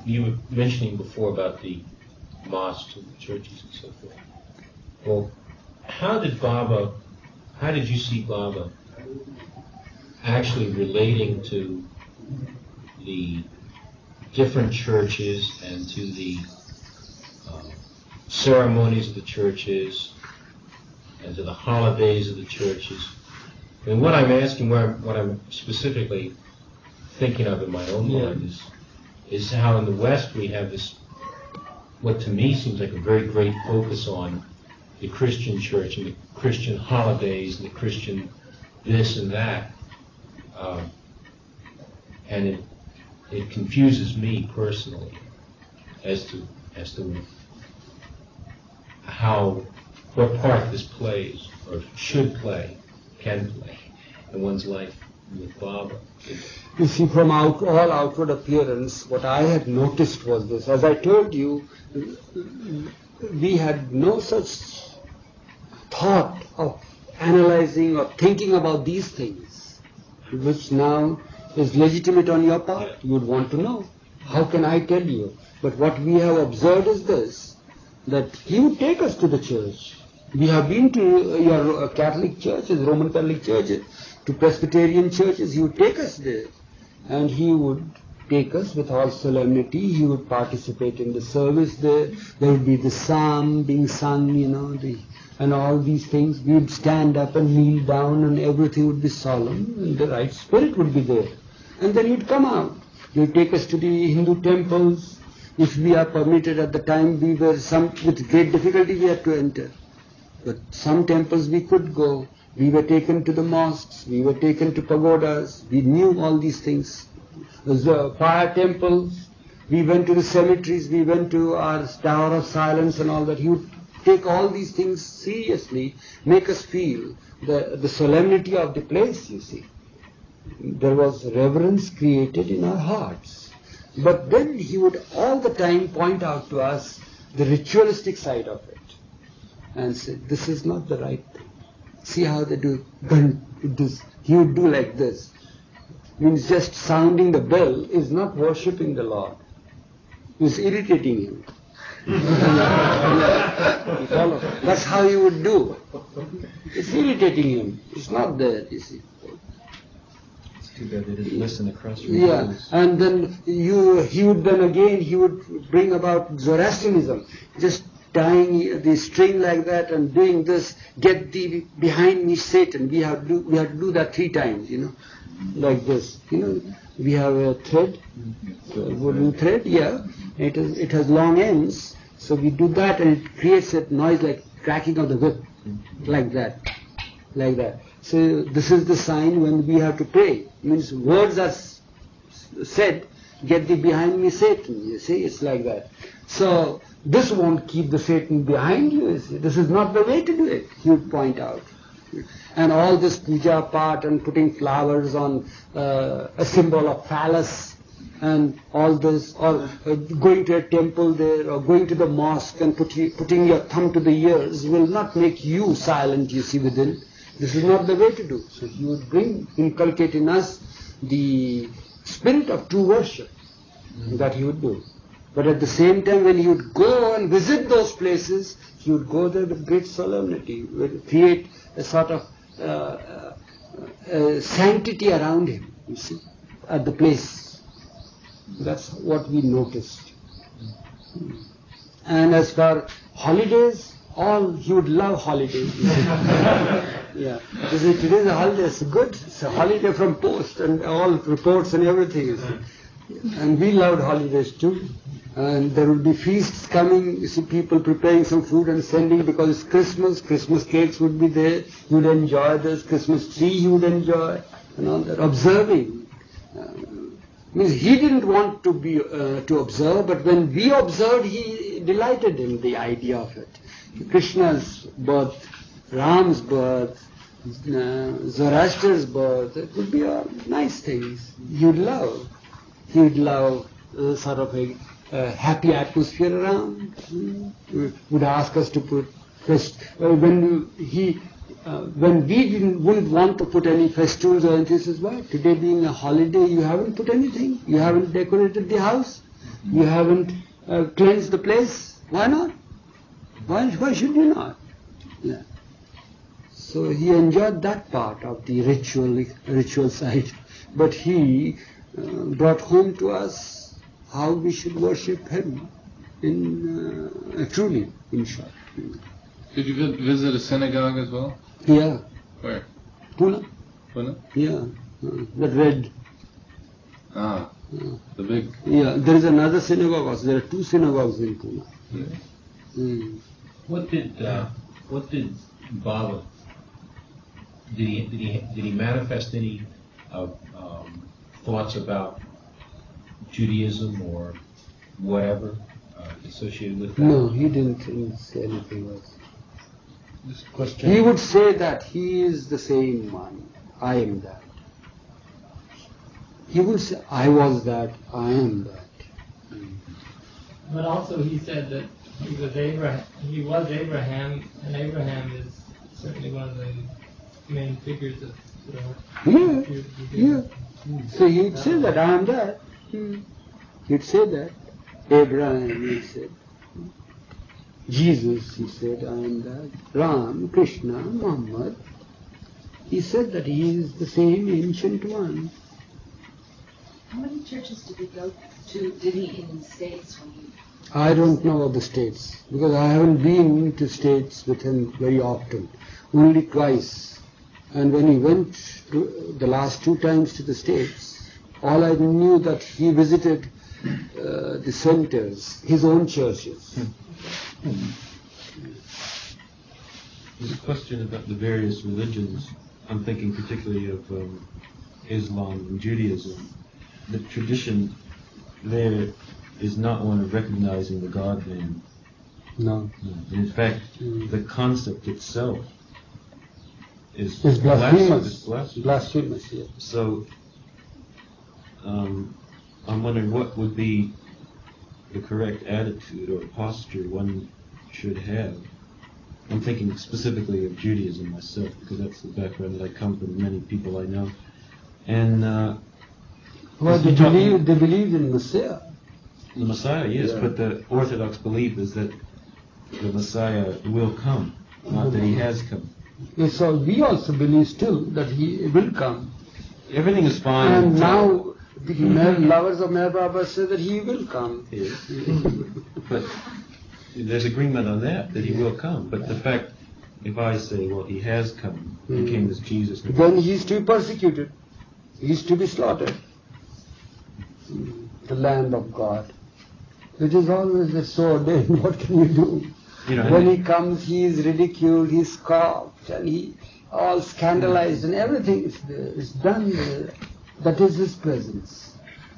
you were mentioning before about the mosques and the churches and so forth. Well, how did you see Baba actually relating to the different churches and to the ceremonies of the churches and to the holidays of the churches? And what I'm asking, what I'm specifically thinking of in my own mind is how in the West we have this, what to me seems like a very great focus on the Christian church and the Christian holidays and the Christian this and that. And it confuses me personally as to what part this plays or should play, can play in one's life with Baba. You see, from all outward appearance, what I had noticed was this. As I told you, we had no such thought of analyzing or thinking about these things, which now is legitimate on your part. You would want to know. How can I tell you? But what we have observed is this, that he would take us to the church. We have been to your Catholic churches, Roman Catholic churches, to Presbyterian churches. He would take us there. And he would take us with all solemnity. He would participate in the service there. There would be the psalm being sung, and all these things. We would stand up and kneel down, and everything would be solemn, and the right spirit would be there. And then he'd come out. He would take us to the Hindu temples. If we are permitted at the time, with great difficulty we had to enter. But some temples we could go. We were taken to the mosques. We were taken to pagodas. We knew all these things. The fire temples. We went to the cemeteries. We went to our Tower of Silence and all that. He would take all these things seriously, make us feel the solemnity of the place, you see. There was reverence created in our hearts. But then he would all the time point out to us the ritualistic side of it and say, this is not the right thing. See how they do this. He would do like this. Means just sounding the bell is not worshipping the Lord. It's irritating him. You follow? That's how he would do. It's irritating him. It's not there, you see. It's too bad they didn't listen across from Yeah, and then he would bring about Zoroastrianism. Just tying the string like that and doing this, get thee behind me, Satan. We have to do that 3 times, like this. We have a thread, wooden thread, it has long ends, so we do that and it creates a noise like cracking of the whip, like that. So this is the sign when we have to pray. It means words are said, get thee behind me, Satan. You see, it's like that. So this won't keep the Satan behind you. You see. This is not the way to do it, he would point out. And all this puja part and putting flowers on a symbol of phallus and all this, or going to a temple there or going to the mosque and putting your thumb to the ears will not make you silent, you see, within. This is not the way to do. So he would inculcate in us the spirit of true worship that he would do. But at the same time, when he would go and visit those places, he would go there with great solemnity, would create a sort of sanctity around him, you see, at the place. That's what we noticed. And as for holidays, he would love holidays. Yeah, today's a holiday. It's good. It's a holiday from post and all reports and everything. And we loved holidays too. And there would be feasts coming. You see people preparing some food and sending because it's Christmas. Christmas cakes would be there. You would enjoy this. Christmas tree you would enjoy. And all that. Observing. Means he didn't want to be to observe, but when we observed, he delighted in the idea of it. Krishna's birth, Ram's birth, Zoroaster's birth, it would be all nice things. He would love sort of a happy atmosphere around. Would ask us to put when we wouldn't want to put any festivals or anything. He says, why? Today being a holiday, you haven't put anything. You haven't decorated the house. You haven't cleansed the place. Why not? Why should you not? Yeah. So he enjoyed that part of the ritual side, but he brought home to us how we should worship him truly, in short. Did you visit a synagogue as well? Yeah. Where? Pune. Pune? Yeah. The red. The big. Yeah. There is another synagogue also. There are 2 synagogues in Pune. What did Baba? Did he manifest any thoughts about Judaism or whatever associated with that? No, he didn't say anything else. This question. He would say that he is the same one. I am that. He would say, I was that, I am that. But also he said that he was Abraham, and Abraham is certainly one of the main figures of Yeah. So he'd say that, I am that. He'd say that. Abraham, he said. Jesus, he said, I am that. Ram, Krishna, Muhammad. He said that he is the same ancient one. How many churches did he go to? Did he in the States when he? I don't know of the States, because I haven't been to States with him very often, only twice. And when he went the last 2 times to the States, all I knew that he visited the centers, his own churches. There's a question about the various religions. I'm thinking particularly of Islam and Judaism. The tradition there is not one of recognizing the God-man. No. In fact, the concept itself is blasphemous. Blasphemous, Yeah. So, I'm wondering what would be the correct attitude or posture one should have. I'm thinking specifically of Judaism myself, because that's the background that I come from, many people I know. And well, they believe in Messiah. The Messiah, yes, Yeah. but the Orthodox belief is that the Messiah will come, not that he has come. Yes, so we also believe still that he will come. Everything is fine. And now the lovers of Meher Baba say that he will come. Yes. But there's agreement on that he will come. But the fact, if I say, well, he has come, he came as Jesus. Then he is to be persecuted. He is to be slaughtered. The Lamb of God. It is always a sword. What can you do? When he comes, he is ridiculed, he is scoffed, and he all scandalized, and everything is done there. That is his presence.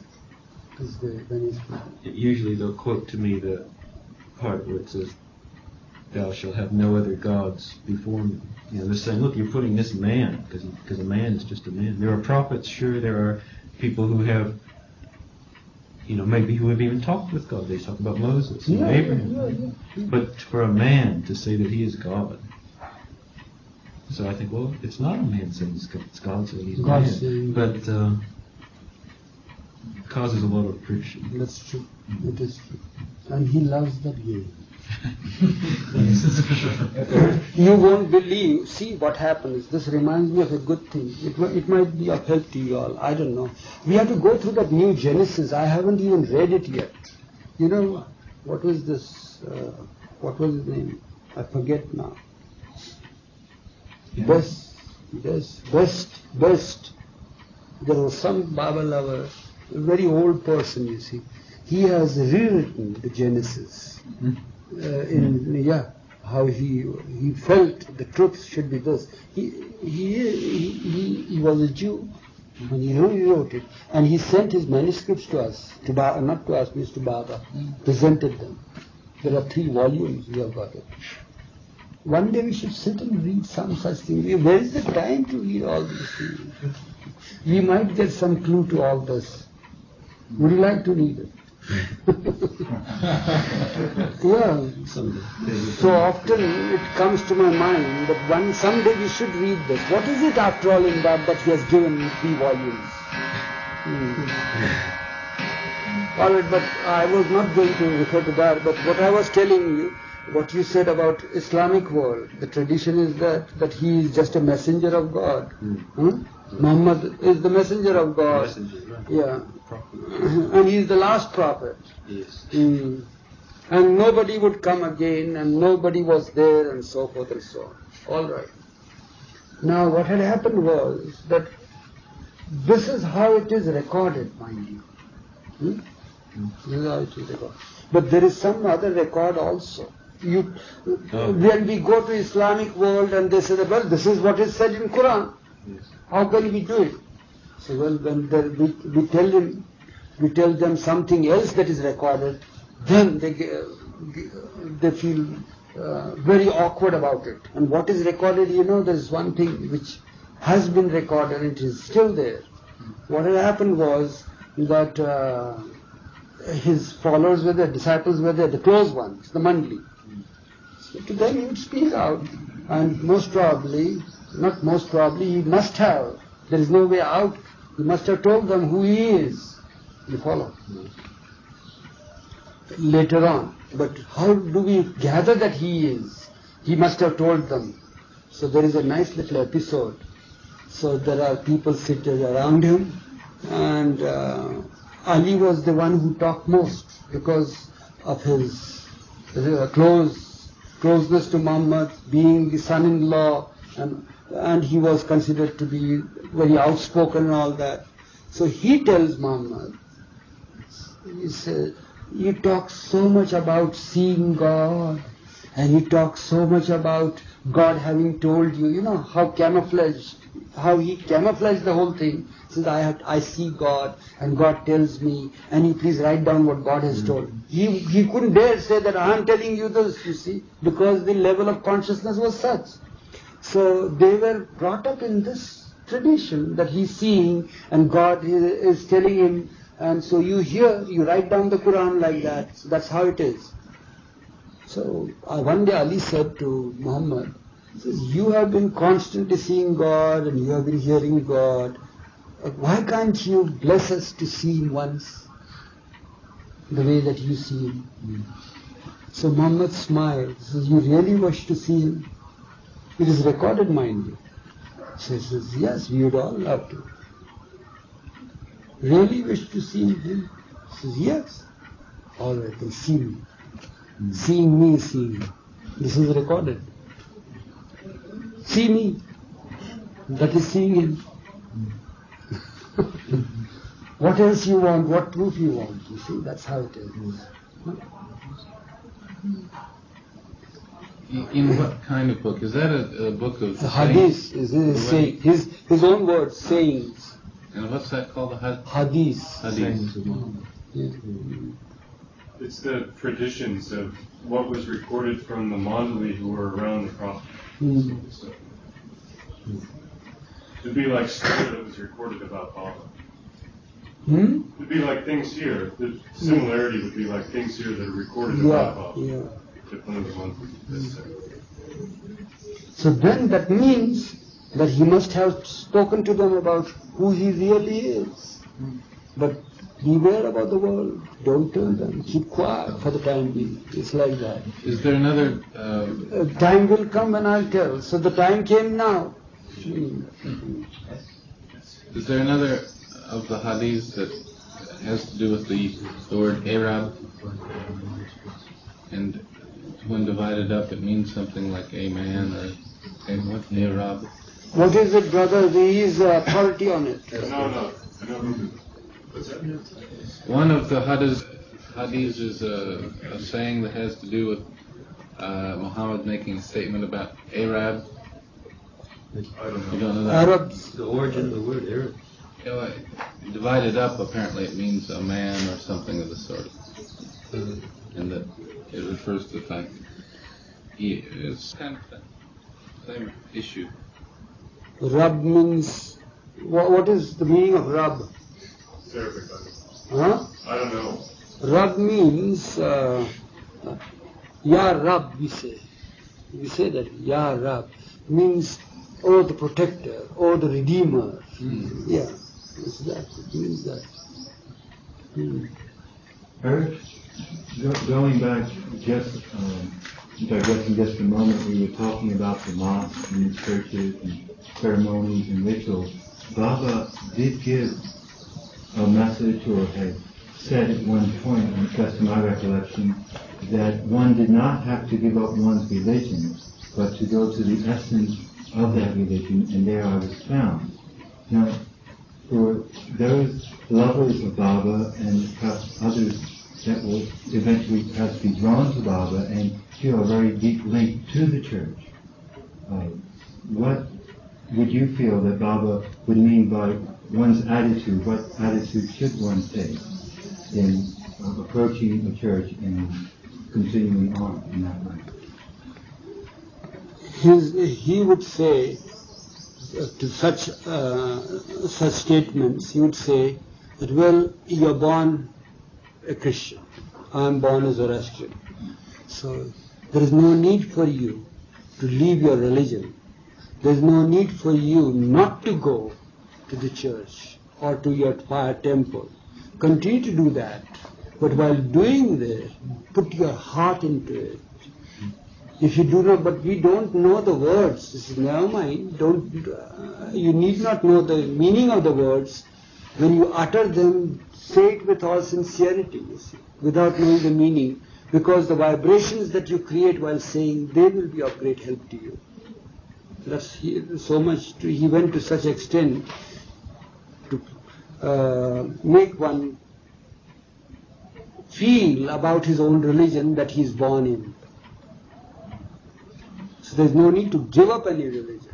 Usually they'll quote to me the part where it says, "Thou shalt have no other gods before me." They're saying, look, you're putting this man, because a man is just a man. There are prophets, sure, there are people who have, maybe who have even talked with God. They talk about Moses and Abraham. But for a man to say that he is God, so I think, well, it's not a man saying it's God saying he's God, but it causes a lot of friction. That's true. It is true. And he loves that game. You won't believe. See what happens. This reminds me of a good thing. It might be of help to you all. I don't know. We have to go through that new Genesis. I haven't even read it yet. What was this? What was his name? I forget now. Best. There was some Baba lover, a very old person, you see. He has rewritten the Genesis. How he felt the truth should be this. He was a Jew, and he rewrote it, and he sent his manuscripts to us, not to us, but to Baba, presented them. There are 3 volumes. We have got it. One day we should sit and read some such thing. Where is the time to read all these things? We might get some clue to all this. Would you like to read it? Yeah. So often it comes to my mind that someday we should read this. What is it after all in that he has given 3 volumes? All right, but I was not going to refer to that. But what I was telling you, what you said about Islamic world, the tradition is that he is just a messenger of God. Muhammad is the messenger of God. Messenger, right. Yeah. Prophet. And he is the last prophet. Yes. And nobody would come again, and nobody was there, and so forth and so on. All right. Now what had happened was that this is how it is recorded, mind you. This is how it is recorded. But there is some other record also. When we go to Islamic world and they say that, well, this is what is said in Quran. Yes. How can we do it? So well, when we tell them something else that is recorded, then they feel very awkward about it. And what is recorded, there is one thing which has been recorded and it is still there. What had happened was that his followers were there, disciples were there, the close ones, the mandli. So to them he would speak out, and most probably, he must have. There is no way out. He must have told them who he is. You follow? Later on. But how do we gather that he is? He must have told them. So there is a nice little episode. So there are people seated around him, and Ali was the one who talked most because of his closeness to Muhammad, being the son-in-law, and he was considered to be very outspoken and all that. So he tells Muhammad, he says, you talk so much about seeing God, and you talk so much about God having told you, how he camouflaged the whole thing. He says, I see God, and God tells me, and you please write down what God has told. He couldn't dare say that I am telling you this, you see, because the level of consciousness was such. So they were brought up in this tradition that he's seeing, and God is telling him, and so you write down the Quran like that. So that's how it is. So one day Ali said to Muhammad, he says, you have been constantly seeing God and you have been hearing God. Why can't you bless us to see Him once, the way that you see Him? So Muhammad smiled. He says, you really wish to see Him? It is recorded, mind you. So he says, yes, we would all love to. Really wish to see Him? He says, yes. All right, then see me. Seeing me is seeing Him. This is recorded. See me. That is seeing Him. What else you want? What proof you want? You see, that's how it is. In what kind of book? Is that a book of The hadith is saying, his own words, sayings. And what's that called? The Hadith. hadith. It's the traditions of what was recorded from the Mandali who were around the Prophet. So, it'd be like story that was recorded about Baba. It'd be like things here. The similarity would be like things here that are recorded about Baba. Yeah. Except one of the ones that said. So then that means that he must have spoken to them about who he really is. But beware about the world. Don't tell them. Keep quiet for the time being. It's like that. Is there another... time will come when I'll tell. So the time came now. Is there another of the hadiths that has to do with the word Arab? And when divided up, it means something like a man or what? Arab. What is it, brother? There is authority on it. No. What's that? One of the hadiths is a saying that has to do with Muhammad making a statement about Arab. I don't know. You don't know that? Arabs. The origin of the word Arab. Divided up, apparently it means a man or something of the sort. And that it refers to the fact it's kind of the same issue. Rab means, what is the meaning of Rab? It's Arabic. Huh? I don't know. Rab means, Ya Rab, we say. We say that, Ya Rab. Means, oh the protector, oh the redeemer. Yeah, it's that, it means that. Eric, going back digressing just a moment, we were talking about the mosques and the churches and ceremonies and rituals. Baba did give a message, or had said at one point, and that's to my recollection, that one did not have to give up one's religion, but to go to the essence of that religion, and there I was found. Now, for those lovers of Baba and perhaps others that will eventually perhaps be drawn to Baba and feel a very deep link to the church, what would you feel that Baba would mean by one's attitude? What attitude should one take in approaching the church and continuing on in that way? He would say to such statements, he would say that, well, you're born a Christian, I'm born a Zoroastrian, so there is no need for you to leave your religion. There is no need for you not to go to the church or to your fire temple. Continue to do that, but while doing this, put your heart into it. If you do not, but we don't know the words. This is never mind. You need not know the meaning of the words. When you utter them, say it with all sincerity, you see, without knowing the meaning, because the vibrations that you create while saying, they will be of great help to you. He went to such extent to make one feel about his own religion that he is born in. So there is no need to give up any religion.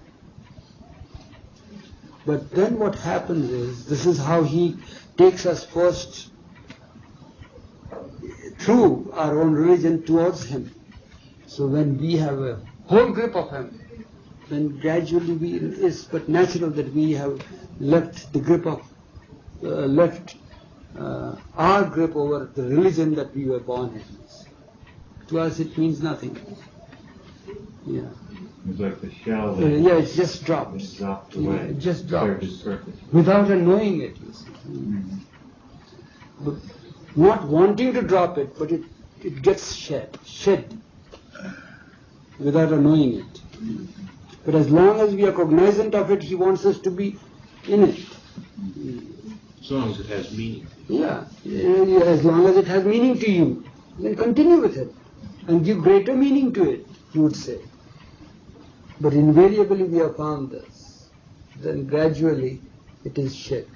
But then what happens is, this is how he takes us first through our own religion towards him. So when we have a whole grip of him, then gradually it's but natural that we have left the grip of, our grip over the religion that we were born in. To us it means nothing. Yeah. It's like the shell. It just drops. It drops away. It just drops. Serves its purpose. Without her knowing it, you see. Mm-hmm. But not wanting to drop it, but it gets shed without her knowing it. But as long as we are cognizant of it, he wants us to be in it. As long as it has meaning. Yeah, as long as it has meaning to you, then continue with it and give greater meaning to it, he would say. But invariably we have found this. Then gradually it is shed.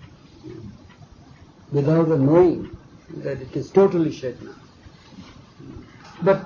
Without a knowing that it is totally shed now. But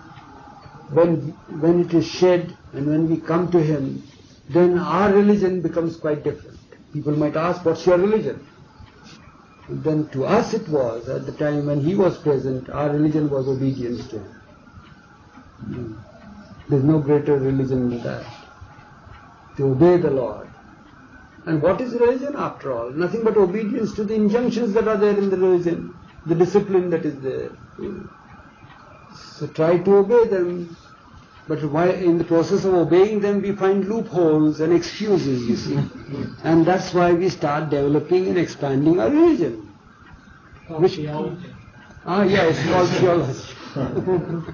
when it is shed and when we come to him, then our religion becomes quite different. People might ask, what's your religion? And then to us it was, at the time when he was present, our religion was obedience to him. There's no greater religion than that. To obey the Lord. And what is religion after all? Nothing but obedience to the injunctions that are there in the religion, the discipline that is there. So try to obey them. But why, in the process of obeying them, we find loopholes and excuses, you see. And that's why we start developing and expanding our religion. Called theology. It's called theology.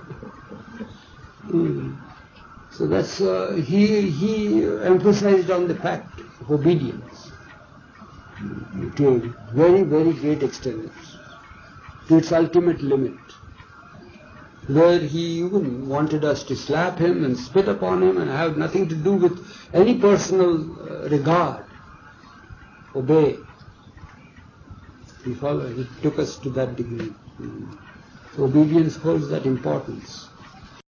So that's, he emphasized on the fact of obedience to a very, very great extent, to its ultimate limit, where he even wanted us to slap him and spit upon him and have nothing to do with any personal regard. Obey. He took us to that degree. So obedience holds that importance.